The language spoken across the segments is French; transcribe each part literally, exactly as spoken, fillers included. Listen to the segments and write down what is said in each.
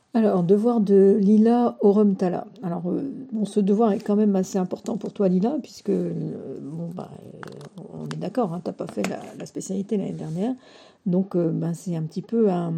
Alors, devoir de Lila Orum Tala. Alors, euh, bon, ce devoir est quand même assez important pour toi, Lila, puisque, euh, bon, bah, euh, on est d'accord, hein, t'as pas fait la, la spécialité l'année dernière, donc euh, ben, c'est un petit peu un,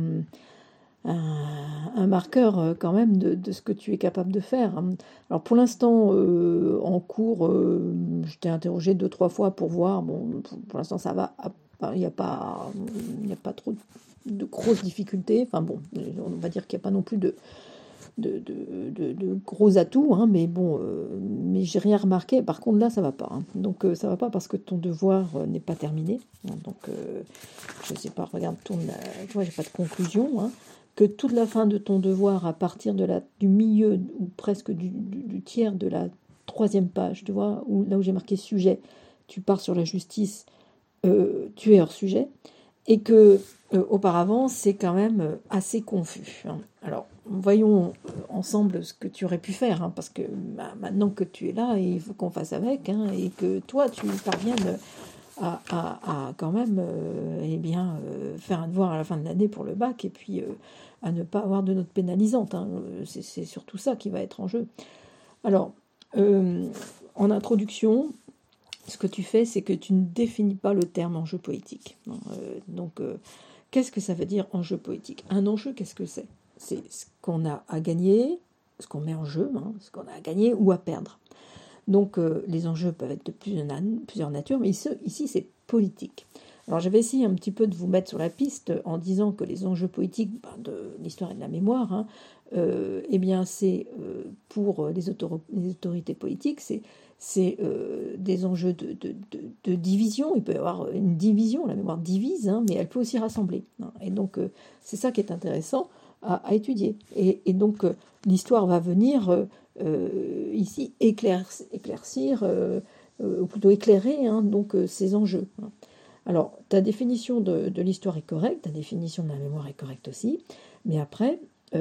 un, un marqueur euh, quand même de, de ce que tu es capable de faire, hein. Alors, pour l'instant, euh, en cours, euh, je t'ai interrogé deux, trois fois pour voir, bon, pour, pour l'instant, ça va, il n'y a pas, il n'y a pas trop de grosses difficultés, enfin bon, on va dire qu'il n'y a pas non plus de de, de, de, de gros atouts, hein, mais bon, euh, mais j'ai rien remarqué. Par contre, là, ça va pas, hein. Donc, euh, ça va pas parce que ton devoir euh, n'est pas terminé, hein. Donc, euh, je sais pas, regarde, tourne la, tu vois, j'ai pas de conclusion, hein. Que toute la fin de ton devoir, à partir de la, du milieu ou presque du, du, du tiers de la troisième page, tu vois, où, là où j'ai marqué sujet, tu pars sur la justice, euh, tu es hors sujet, et que euh, auparavant c'est quand même euh, assez confus, hein. Alors voyons euh, ensemble ce que tu aurais pu faire, hein, parce que bah, maintenant que tu es là, il faut qu'on fasse avec, hein, et que toi tu parviennes à, à, à quand même euh, eh bien, euh, faire un devoir à la fin de l'année pour le bac, et puis euh, à ne pas avoir de notes pénalisantes, hein. C'est, c'est surtout ça qui va être en jeu. Alors, euh, en introduction, ce que tu fais, c'est que tu ne définis pas le terme enjeu poétique. Euh, donc, euh, qu'est-ce que ça veut dire enjeu poétique? Un enjeu, qu'est-ce que c'est? C'est ce qu'on a à gagner, ce qu'on met en jeu, hein, ce qu'on a à gagner ou à perdre. Donc, euh, les enjeux peuvent être de plusieurs, plusieurs natures, mais ici, ici c'est politique. Alors, j'avais essayé un petit peu de vous mettre sur la piste en disant que les enjeux politiques ben, de l'histoire et de la mémoire, hein, euh, eh bien, c'est euh, pour les, autor- les autorités politiques, c'est c'est euh, des enjeux de, de, de, de division. Il peut y avoir une division, la mémoire divise, hein, mais elle peut aussi rassembler, hein. Et donc, euh, c'est ça qui est intéressant à, à étudier. Et, et donc, euh, l'histoire va venir euh, euh, ici éclaircir, éclaircir euh, euh, ou plutôt éclairer, hein, donc, euh, ces enjeux, hein. Alors, ta définition de, de l'histoire est correcte, ta définition de la mémoire est correcte aussi, mais après,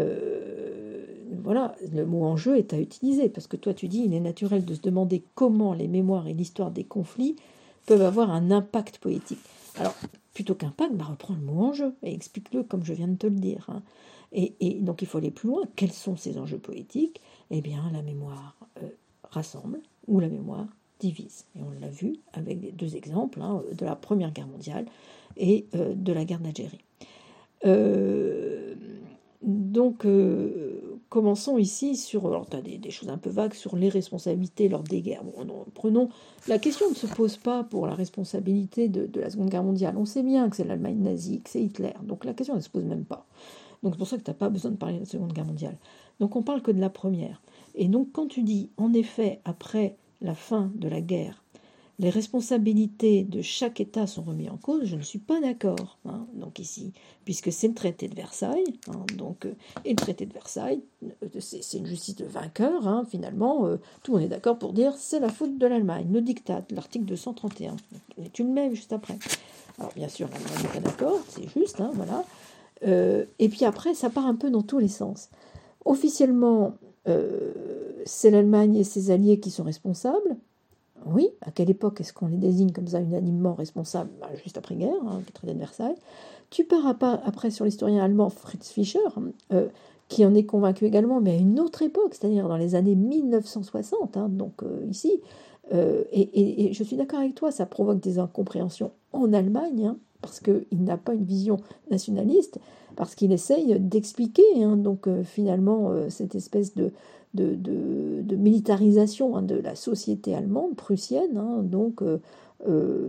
euh, voilà, le mot enjeu est à utiliser, parce que toi tu dis il est naturel de se demander comment les mémoires et l'histoire des conflits peuvent avoir un impact poétique. Alors, plutôt qu'impact, bah, reprends le mot enjeu et explique-le comme je viens de te le dire, hein. Et, et donc il faut aller plus loin. Quels sont ces enjeux poétiques? Eh bien, la mémoire euh, rassemble ou la mémoire divise. Et on l'a vu avec les deux exemples, hein, de la Première Guerre mondiale et euh, de la guerre d'Algérie. Euh, donc, euh, commençons ici sur... Alors, tu as des, des choses un peu vagues sur les responsabilités lors des guerres. Bon, non, prenons... La question ne se pose pas pour la responsabilité de, de la Seconde Guerre mondiale. On sait bien que c'est l'Allemagne nazie, que c'est Hitler. Donc, la question ne se pose même pas. Donc, c'est pour ça que tu n'as pas besoin de parler de la Seconde Guerre mondiale. Donc, on parle que de la première. Et donc, quand tu dis, en effet, après la fin de la guerre, les responsabilités de chaque État sont remises en cause, je ne suis pas d'accord, hein, donc ici, puisque c'est le traité de Versailles, hein, donc, euh, et le traité de Versailles, euh, c'est, c'est une justice de vainqueur, hein, finalement, euh, tout le monde est d'accord pour dire c'est la faute de l'Allemagne, le diktat, l'article deux cent trente et un, et tu le mets juste après. Alors bien sûr, l'Allemagne n'est pas d'accord, c'est juste, hein, voilà. Euh, et puis après, ça part un peu dans tous les sens. Officiellement, euh, c'est l'Allemagne et ses alliés qui sont responsables. Oui, à quelle époque est-ce qu'on les désigne comme ça unanimement responsables? Ben, juste après-guerre, hein, le traité de Versailles. Tu pars après sur l'historien allemand Fritz Fischer, euh, qui en est convaincu également, mais à une autre époque, c'est-à-dire dans les années mille neuf cent soixante, hein, donc euh, ici. Euh, et, et, et je suis d'accord avec toi, ça provoque des incompréhensions en Allemagne, hein, parce qu'il n'a pas une vision nationaliste, parce qu'il essaye d'expliquer, hein, donc euh, finalement, euh, cette espèce de, de, de, de militarisation, hein, de la société allemande, prussienne, hein, donc, euh, euh,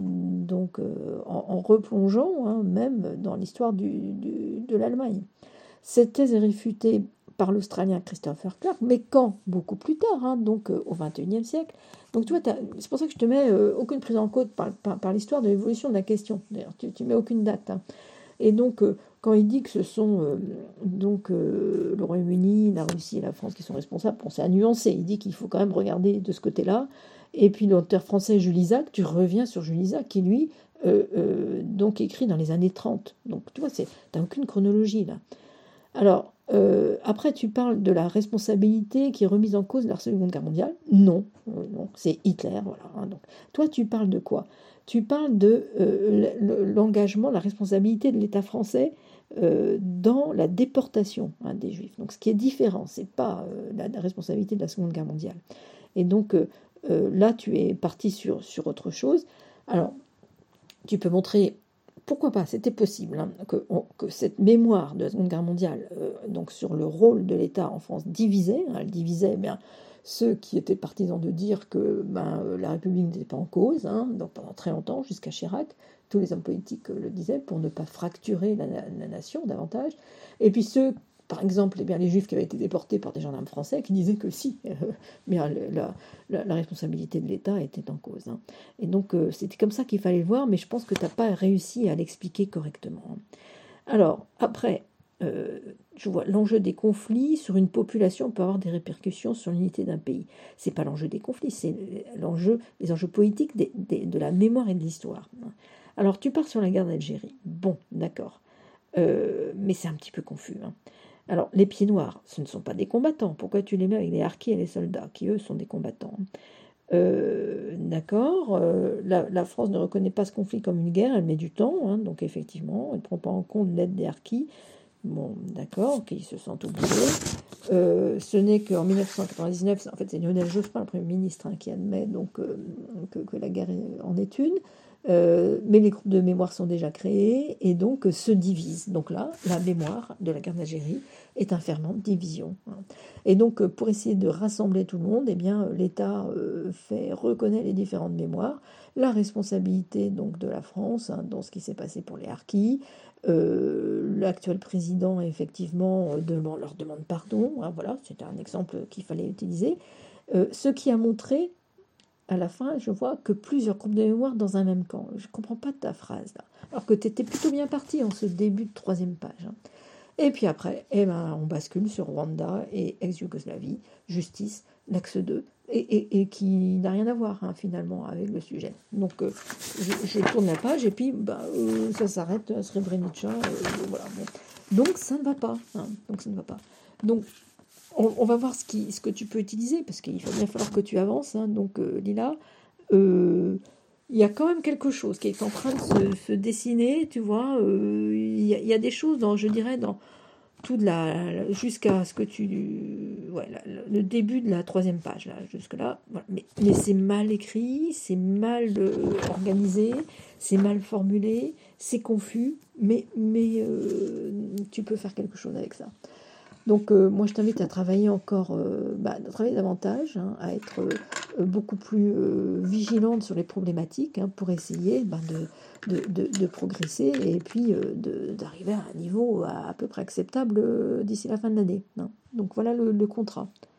donc euh, en, en replongeant, hein, même dans l'histoire du, du, de l'Allemagne. Cette thèse est réfutée par l'Australien Christopher Clark, mais quand? Beaucoup plus tard, hein, donc euh, au vingt et unième siècle. Donc tu vois, c'est pour ça que je te mets euh, aucune prise en compte par, par, par l'histoire de l'évolution de la question. D'ailleurs, tu ne mets aucune date, hein. Et donc, euh, quand il dit que ce sont euh, donc euh, le Royaume-Uni, la Russie et la France qui sont responsables, bon, c'est à nuancer. Il dit qu'il faut quand même regarder de ce côté-là. Et puis l'auteur français Jules Isaac, tu reviens sur Jules Isaac, qui lui, euh, euh, donc écrit dans les années trente. Donc tu vois, tu n'as aucune chronologie là. Alors, euh, après, tu parles de la responsabilité qui est remise en cause de la Seconde Guerre mondiale. Non, euh, non, c'est Hitler, voilà, hein. Donc, toi, tu parles de quoi? Tu parles de euh, l'engagement, la responsabilité de l'État français euh, dans la déportation hein, des Juifs. Donc ce qui est différent, c'est pas euh, la, la responsabilité de la Seconde Guerre mondiale. Et donc euh, euh, là, tu es parti sur, sur autre chose. Alors, tu peux montrer, pourquoi pas, c'était possible, hein, que, on, que cette mémoire de la Seconde Guerre mondiale, euh, donc sur le rôle de l'État en France, divisait, hein, elle divisait, eh bien, ceux qui étaient partisans de dire que ben, la République n'était pas en cause, hein, donc pendant très longtemps, jusqu'à Chirac, tous les hommes politiques le disaient, pour ne pas fracturer la, la nation davantage, et puis ceux, par exemple, eh bien, les Juifs qui avaient été déportés par des gendarmes français, qui disaient que si, euh, bien, la, la, la responsabilité de l'État était en cause. Hein. Et donc, euh, c'était comme ça qu'il fallait le voir, mais je pense que tu n'as pas réussi à l'expliquer correctement. Hein. Alors, après, euh, je vois l'enjeu des conflits sur une population peut avoir des répercussions sur l'unité d'un pays. C'est pas l'enjeu des conflits, c'est l'enjeu, les enjeux politiques des, des, de la mémoire et de l'histoire. Alors, tu pars sur la guerre d'Algérie. Bon, d'accord. Euh, mais c'est un petit peu confus. Hein. Alors, les pieds noirs, ce ne sont pas des combattants. Pourquoi tu les mets avec les harkis et les soldats, qui eux sont des combattants? euh, D'accord. Euh, la, la France ne reconnaît pas ce conflit comme une guerre, elle met du temps, hein, donc effectivement, elle ne prend pas en compte l'aide des harkis. Bon, d'accord, qu'ils se sentent oubliés. Euh, ce n'est qu'en mille neuf cent quatre-vingt-dix-neuf, en fait, c'est Lionel Jospin, le Premier ministre, hein, qui admet donc euh, que, que la guerre en est une. Euh, mais les groupes de mémoire sont déjà créés et donc euh, se divisent. Donc là, la mémoire de la guerre d'Algérie est un ferment de division. Hein. Et donc, euh, pour essayer de rassembler tout le monde, eh bien, l'État euh, fait reconnaît les différentes mémoires, la responsabilité donc de la France hein, dans ce qui s'est passé pour les harkis. Euh, l'actuel président effectivement demande, leur demande pardon. Hein, voilà, c'était un exemple qu'il fallait utiliser. Euh, ce qui a montré à la fin, je vois que plusieurs groupes de mémoire dans un même camp. Je ne comprends pas ta phrase là. Alors que tu étais plutôt bien parti en ce début de troisième page. Hein. Et puis après, eh ben, on bascule sur Rwanda et ex-Yougoslavie, justice, l'axe deux, et, et, et qui n'a rien à voir hein, finalement avec le sujet. Donc euh, je, je tourne la page et puis bah, euh, ça s'arrête à Srebrenica. Euh, voilà, bon. Donc ça ne va pas. Hein, donc ça ne va pas. Donc On, on va voir ce, qui, ce que tu peux utiliser, parce qu'il va bien falloir que tu avances. Hein. Donc, euh, Lila, euh, il y a quand même quelque chose qui est en train de se, se dessiner, tu vois. Euh, il, y a, il y a des choses, dans, je dirais, dans tout de la... jusqu'à ce que tu... Ouais, la, le début de la troisième page, là, jusque-là. Voilà. Mais, mais c'est mal écrit, c'est mal euh, organisé, c'est mal formulé, c'est confus, mais, mais euh, tu peux faire quelque chose avec ça. Donc euh, moi je t'invite à travailler encore, euh, bah, à travailler davantage, hein, à être euh, beaucoup plus euh, vigilante sur les problématiques hein, pour essayer bah, de, de, de, de progresser et puis euh, de, d'arriver à un niveau à, à peu près acceptable euh, d'ici la fin de l'année. Hein. Donc voilà le, le contrat.